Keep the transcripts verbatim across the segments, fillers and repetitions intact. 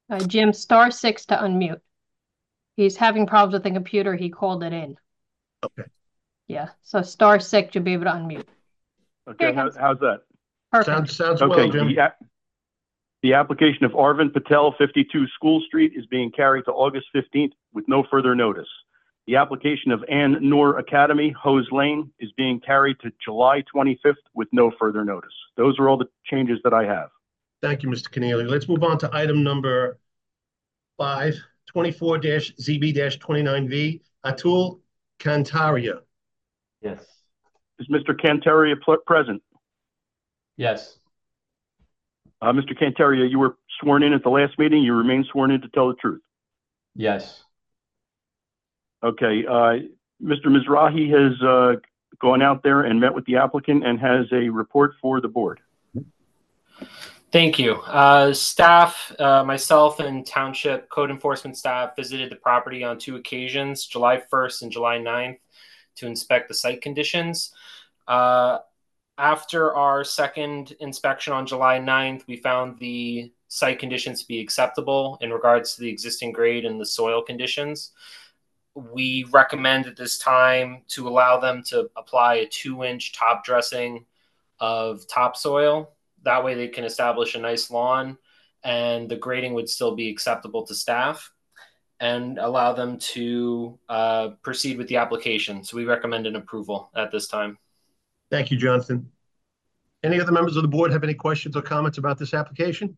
Uh, Jim, star six to unmute. He's having problems with the computer. He called it in. Okay. Yeah, so star six, you'll be able to unmute. Here Okay, he how, comes. how's that? Perfect. Sounds sounds well, Okay, Jim. the, the application of Arvind Patel, fifty-two School Street, is being carried to August fifteenth with no further notice. The application of Ann Noor Academy, Hose Lane, is being carried to July twenty-fifth with no further notice. Those are all the changes that I have. Thank you, Mister Keneally. Let's move on to item number five, twenty-four Z B twenty-nine V, Atul Kantaria. Yes. Is Mister Cantaria present? Yes. Uh, Mister Cantaria, you were sworn in at the last meeting. You remain sworn in to tell the truth. Yes. Okay. Uh, Mister Mizrahi has uh, gone out there and met with the applicant and has a report for the board. Thank you. Uh, staff, uh, myself and township code enforcement staff visited the property on two occasions, July first and July ninth, to inspect the site conditions. Uh, after our second inspection on July ninth, we found the site conditions to be acceptable in regards to the existing grade and the soil conditions. We recommend at this time to allow them to apply a two inch top dressing of topsoil. That way they can establish a nice lawn and the grading would still be acceptable to staff and allow them to uh, proceed with the application. So we recommend an approval at this time. Thank you, Jonathan. Any other members of the board have any questions or comments about this application?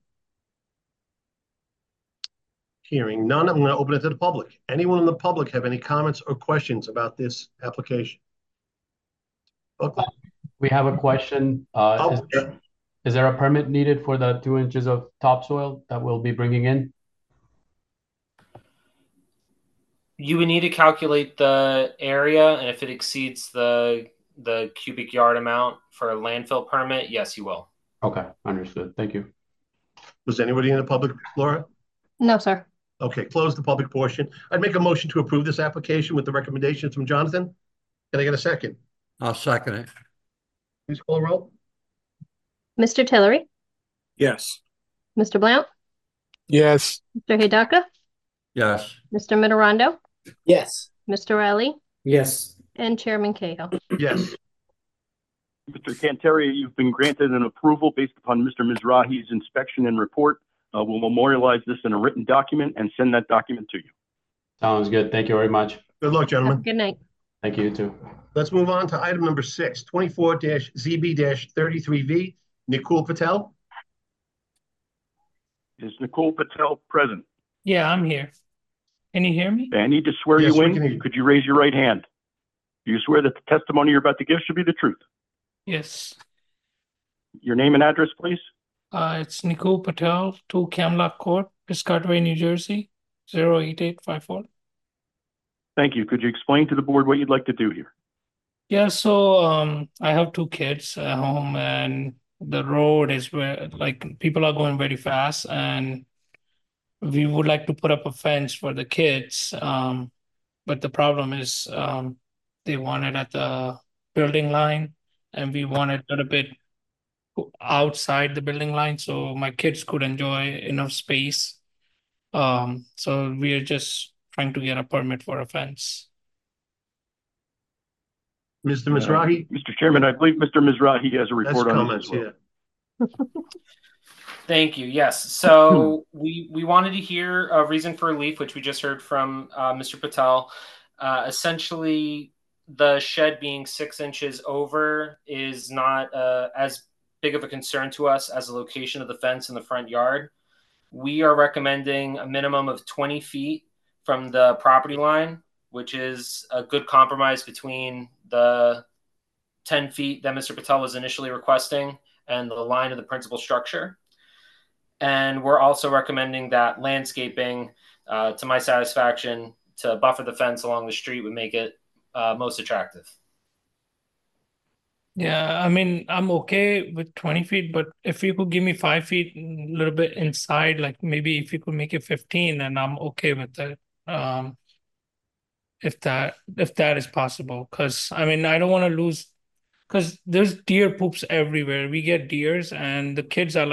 Hearing none, I'm going to open it to the public. Anyone in the public have any comments or questions about this application? Okay. We have a question. Uh, Oh, is, there, is there a permit needed for the two inches of topsoil that we'll be bringing in? You would need to calculate the area, and if it exceeds the the cubic yard amount for a landfill permit, yes, you will. Okay, understood. Thank you. Was anybody in the public, Laura? No, sir. Okay, close the public portion. I'd make a motion to approve this application with the recommendations from Jonathan. Can I get a second? I'll second it. Please call the roll. Mister Tillery, Yes. Mister Blount, Yes. Mister Hidaka, Yes. Mister Mitterondo, Yes. Mister Riley, Yes. and Chairman Cahill. Yes. Mister Cantaria, you've been granted an approval based upon Mister Mizrahi's inspection and report. Uh, we'll memorialize this in a written document and send that document to you. Sounds good. Thank you very much. Good luck, gentlemen. Good night. Thank you, you too. Let's move on to item number six, twenty-four Z B thirty-three V, Nikul Patel. Is Nicole Patel present? Yeah, I'm here. Can you hear me? I need to swear Yes, you we can hear in. you. Could you raise your right hand? Do you swear that the testimony you're about to give should be the truth? Yes. Your name and address, please. Uh, it's Nikul Patel, two Camlock Court, Piscataway, New Jersey, zero eight eight five four. Thank you. Could you explain to the board what you'd like to do here? Yeah, so um, I have two kids at home, and the road is where like people are going very fast, and we would like to put up a fence for the kids. Um, but the problem is um, they want it at the building line, and we want it a little bit outside the building line so my kids could enjoy enough space. Um, so we are just trying to get a permit for a fence. Mister Mizrahi, Uh, Mister Chairman, I believe Mister Mizrahi has a that's report on comments, this as well. yeah. Thank you. Yes. So we we wanted to hear a reason for relief, which we just heard from uh, Mister Patel. Uh, essentially, the shed being six inches over is not uh, as big of a concern to us as the location of the fence in the front yard. We are recommending a minimum of twenty feet from the property line, which is a good compromise between the ten feet that Mister Patel was initially requesting and the line of the principal structure. And we're also recommending that landscaping, uh, to my satisfaction, to buffer the fence along the street would make it uh, most attractive. Yeah, I mean, I'm okay with twenty feet, but if you could give me five feet, a little bit inside, like maybe if you could make it fifteen, then I'm okay with that. Um, if that if that is possible, because I mean, I don't want to lose, because there's deer poops everywhere. We get deers, and the kids are like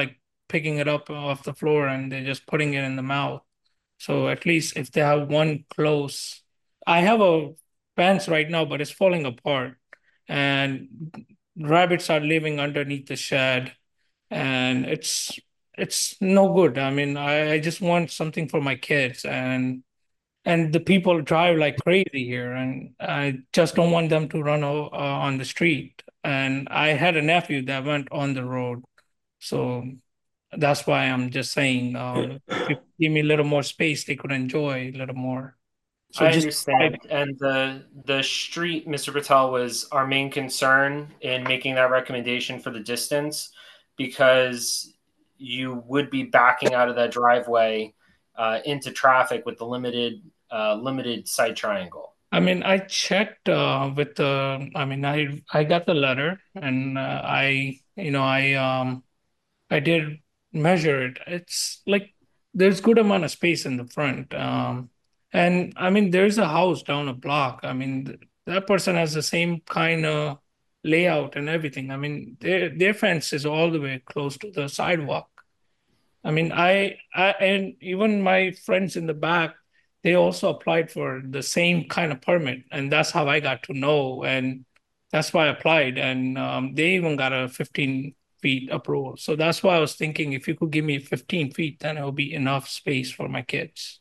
picking it up off the floor and they're just putting it in the mouth. So at least if they have one close, I have a fence right now, but it's falling apart, and rabbits are living underneath the shed, and it's it's no good. I mean, I, I just want something for my kids, and and the people drive like crazy here, and I just don't want them to run o- uh, on the street. And I had a nephew that went on the road, so that's why I'm just saying, um, if you give me a little more space, they could enjoy a little more. So I just understand. And the the street, Mister Patel, was our main concern in making that recommendation for the distance, because you would be backing out of that driveway uh, into traffic with the limited uh, limited sight triangle. I mean, I checked uh, with the. I mean, I I got the letter, and uh, I you know I um I did measure it. It's like there's good amount of space in the front. Um, and I mean, there's a house down a block. I mean, th- that person has the same kind of layout and everything. I mean, their their fence is all the way close to the sidewalk. I mean, I, I and even my friends in the back, they also applied for the same kind of permit, and that's how I got to know, and that's why I applied, and um, they even got a fifteen feet approval. So that's why I was thinking if you could give me fifteen feet, then it will be enough space for my kids.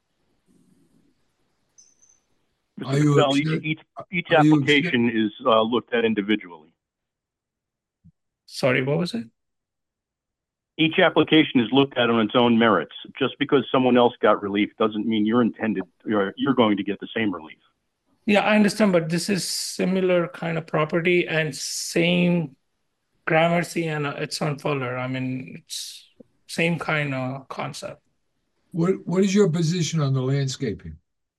Mister Are you Patel, each, accept- each, each are you application is uh, looked at individually. Sorry, what was it? Each application is looked at on its own merits. Just because someone else got relief doesn't mean you're intended, you're, you're going to get the same relief. Yeah, I understand, but this is similar kind of property and same Gramercy, and uh, it's on Fuller. I mean, it's same kind of concept. What What is your position on the landscaping?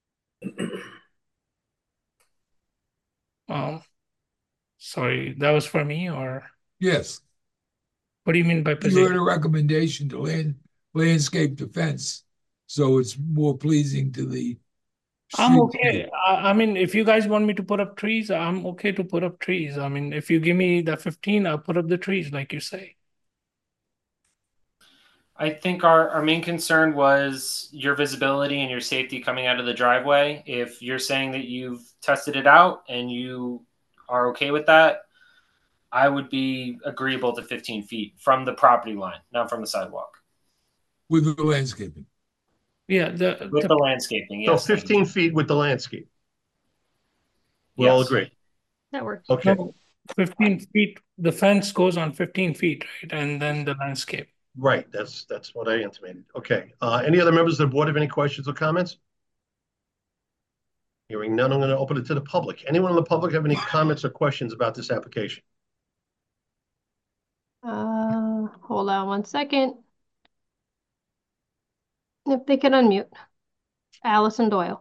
Um, sorry, that was for me, or Yes, what do you mean by you heard position? a recommendation to land landscape the fence, so it's more pleasing to the I'm street okay. view. I, I mean, if you guys want me to put up trees, I'm okay to put up trees. I mean, if you give me the fifteen, I'll put up the trees, like you say. I think our, our main concern was your visibility and your safety coming out of the driveway. If you're saying that you've tested it out and you are okay with that, I would be agreeable to fifteen feet from the property line, not from the sidewalk. With the landscaping. Yeah, the, With the the landscaping, So yes. thank you. fifteen feet with the landscape. We all Yes. agree. That works. Okay, no, fifteen feet, the fence goes on fifteen feet, right? And then the landscape. right. That's that's what I intimated. Okay. Uh, any other members of the board have any questions or comments? Hearing none, I'm going to open it to the public. Anyone in the public have any comments or questions about this application? Uh, hold on one second. If they can unmute. Allison Doyle.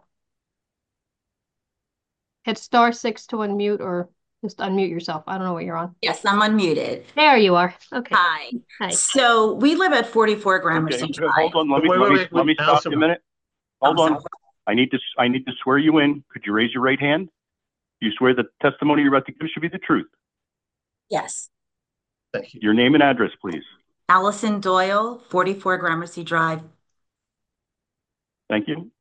Hit star six to unmute, or just unmute yourself. I don't know what you're on. Yes, I'm unmuted. There you are. Okay. Hi. Hi. So we live at forty-four Gramercy Okay, Drive. hold on, let me, Wait, let wait, me, wait, let me wait, stop Allison. you a minute. Hold I'm on. sorry. I need to, I need to swear you in. Could you raise your right hand? You swear the testimony you're about to give should be the truth. Yes. Thank you. Your name and address, please. Allison Doyle, forty-four Gramercy Drive. Thank you.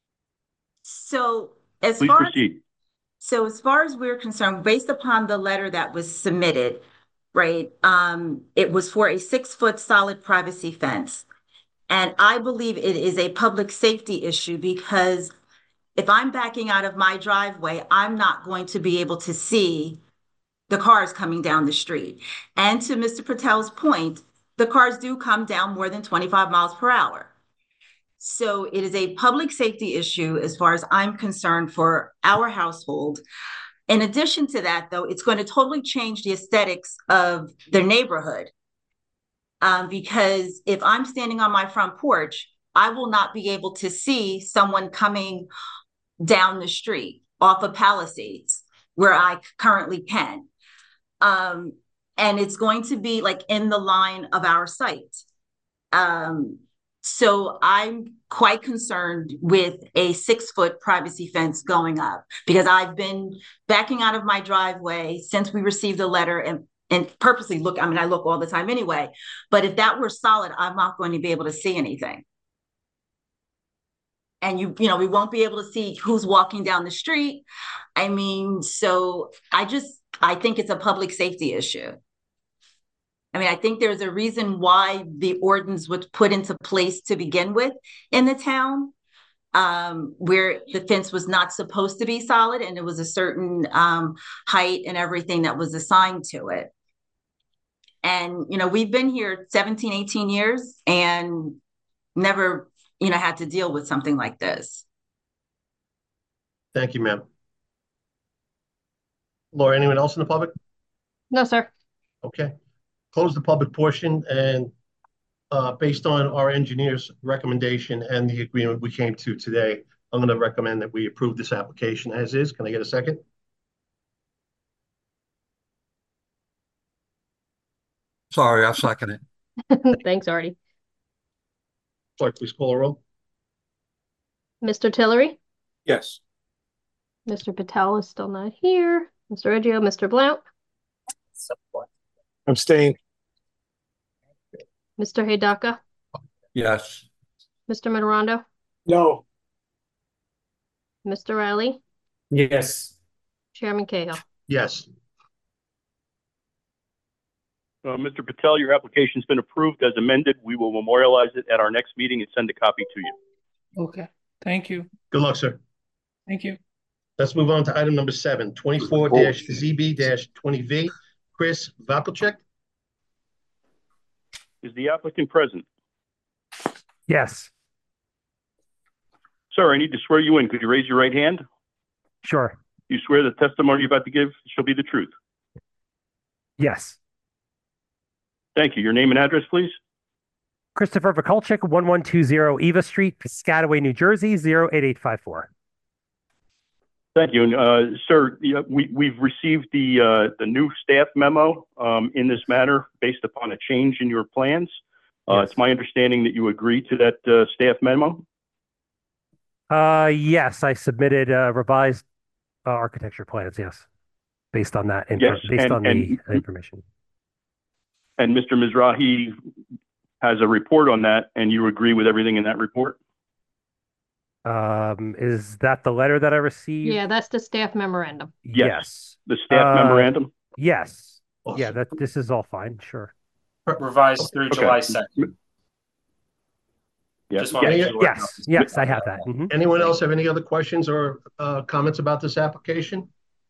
So as Please far as, proceed. so as far as we're concerned, based upon the letter that was submitted, right, um, it was for a six-foot solid privacy fence. And I believe it is a public safety issue because if I'm backing out of my driveway, I'm not going to be able to see the cars coming down the street. And to Mister Patel's point, the cars do come down more than twenty-five miles per hour. So it is a public safety issue as far as I'm concerned for our household. In addition to that, though, it's going to totally change the aesthetics of the neighborhood. Um, because if I'm standing on my front porch, I will not be able to see someone coming down the street off of Palisades where I currently can. Um, and it's going to be like in the line of our site. Um, so I'm quite concerned with a six foot privacy fence going up because I've been backing out of my driveway since we received the letter and and purposely look, I mean, I look all the time anyway, but if that were solid, I'm not going to be able to see anything. And you, you know, we won't be able to see who's walking down the street. I mean, so I just, I think it's a public safety issue. I mean, I think there's a reason why the ordinance was put into place to begin with in the town, um, where the fence was not supposed to be solid and it was a certain um, height and everything that was assigned to it. And, you know, we've been here seventeen, eighteen years and never, you know, had to deal with something like this. Thank you, ma'am. Laura, anyone else in the public? No, sir. Okay. Close the public portion, and uh, based on our engineer's recommendation and the agreement we came to today, I'm going to recommend that we approve this application as is. Can I get a second? Sorry, I'll second it. Thanks, Artie. Clerk, please call a roll. Mister Tillery? Yes. Mister Patel is still not here. Mister Reggio, Mister Blount? Abstain. Mister Hidaka? Yes. Mister Mitarondo? No. Mister Riley? Yes. Chairman Cahill? Yes. Uh, Mister Patel, your application's been approved as amended. We will memorialize it at our next meeting and send a copy to you. Okay. Thank you. Good luck, sir. Thank you. Let's move on to item number seven, twenty-four Z B twenty V. Chris Vakulchek? Is the applicant present? Yes, Sir, I need to swear you in. Could you raise your right hand? sure. You swear the testimony you're about to give shall be the truth. Yes. Thank you. Your name and address, please. Christopher Vakulchik, one one two zero Eva Street, Piscataway, New Jersey, zero eight eight five four. Thank you. And, uh, sir, yeah, we, we've received the, uh, the new staff memo um, in this matter based upon a change in your plans. Uh, Yes. It's my understanding that you agree to that uh, staff memo. Uh, yes, I submitted uh, revised uh, architecture plans, yes, based on that, info Yes, based and- on the and- information. And Mister Mizrahi has a report on that, and you agree with everything in that report? Um, is that the letter that I received? Yeah, that's the staff memorandum. Yes. Yes. The staff Uh, memorandum? Yes. Yeah, Awesome. that this is all fine, sure. Revised through Okay. July second. Yeah. Just want to Yeah, make yeah. sure. Yes, yes, I have that. Mhm. Anyone else have any other questions or uh, comments about this application?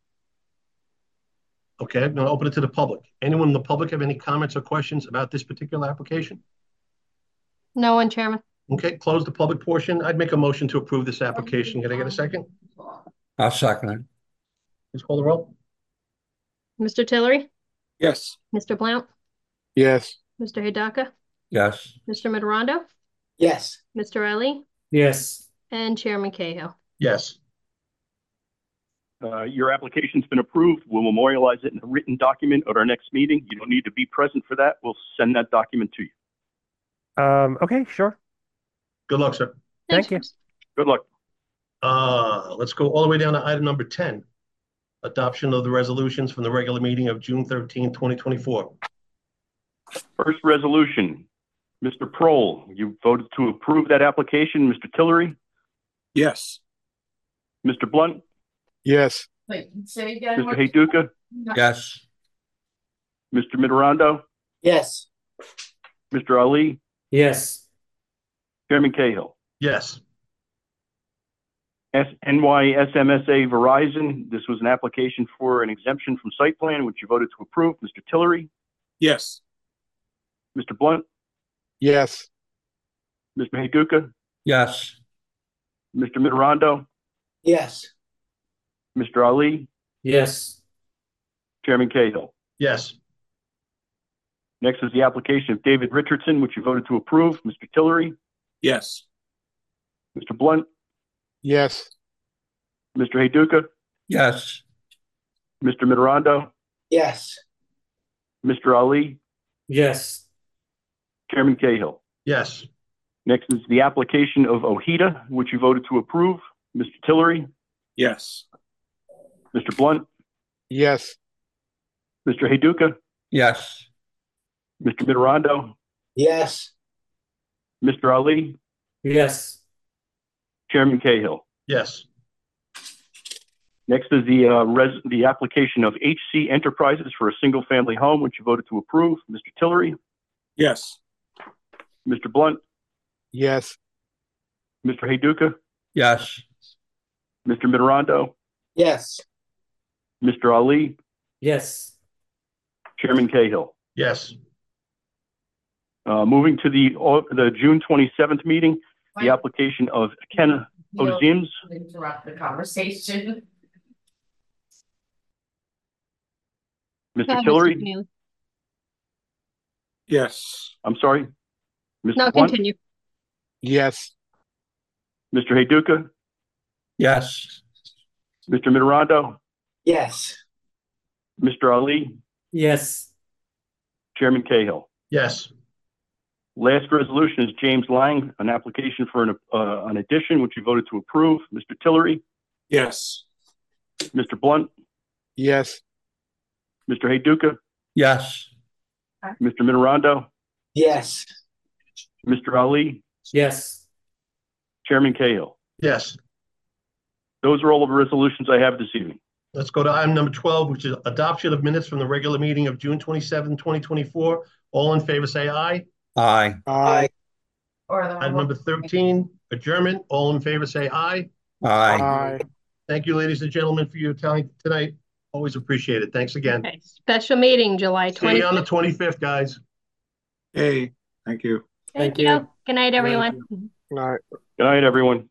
Okay, I'm going to open it to the public. Anyone in the public have any comments or questions about this particular application? No one, Chairman. Okay, close the public portion. I'd make a motion to approve this application. Can I get a second? I'll second it. Please call the roll. Mister Tillery? Yes. Mister Blount? Yes. Mister Hidaka? Yes. Mister Mitarondo? Yes. Mister Riley? Yes. And Chairman Cahill? Yes. Uh, your application's been approved. We'll memorialize it in a written document at our next meeting. You don't need to be present for that. We'll send that document to you. Um, okay, sure. Good luck, sir. Thanks, Thank you. Chris. Good luck. Uh, let's go all the way down to item number ten. Adoption of the resolutions from the regular meeting of June thirteenth, twenty twenty-four. First resolution, Mister Prohl, you voted to approve that application. Mister Tillery, Yes. Mister Blunt, Yes. Mister Heyduka, Yes. Mister Mitarondo, Yes. Mister Ali, Yes. Chairman Cahill. Yes. S N Y S M S A Verizon, this was an application for an exemption from site plan, which you voted to approve. Mister Tillery, Yes. Mister Blunt, Yes. Mister Heyduka, Yes. Mister Mitarondo, Yes. Mister Ali, Yes. Chairman Cahill. Yes. Next is the application of David Richardson, which you voted to approve. Mister Tillery, Yes. Mister Blunt, Yes. Mister Heyduka, Yes. Mister Mitarondo, Yes. Mister Ali, Yes. Chairman Cahill. Yes. Next is the application of OHITA, which you voted to approve. Mister Tillery, Yes. Mister Blunt, Yes. Mister Heyduka, Yes. Mister Mitterondo, Yes. Mister Ali, Yes. Chairman Cahill. Yes. Next is the uh, res the application of H C Enterprises for a single-family home, which you voted to approve. Mister Tillery, Yes. Mister Blunt, Yes. Mister Hayduka, Yes. Mister Mitterondo, Yes. Mister Ali, Yes. Chairman Cahill. Yes. Uh, moving to the uh, the June twenty-seventh meeting, the application of Ken Ozims. Interrupt the conversation. Mister Go ahead, Mister Tillery, Keneally. Yes. I'm sorry. Mister No, Blunt, continue. Yes. Mister Hayduka, Yes. Mister Mitterondo, Yes. Mister Ali, Yes. Chairman Cahill. Yes. Last resolution is James Lang, an application for an, uh, an addition, which you voted to approve. Mister Tillery, Yes. Mister Blunt, Yes. Mister Hayduka, Yes. Mister Mitterondo, Yes. Mister Ali, Yes. Chairman Cahill. Yes. Those are all the resolutions I have this evening. Let's go to item number twelve, which is adoption of minutes from the regular meeting of June twenty-seventh, twenty twenty-four. All in favor, say aye. Aye. Aye. Or the Item number thirteen, adjournment. All in favor, say aye. Aye. Aye. Thank you, ladies and gentlemen, for your time tonight. Always appreciate it. Thanks again. Okay, special meeting, July See you on the twenty-fifth. twenty-fifth, guys. Hey, thank you. Thank Thank you. you. Good night, everyone. Good night. Good night, everyone.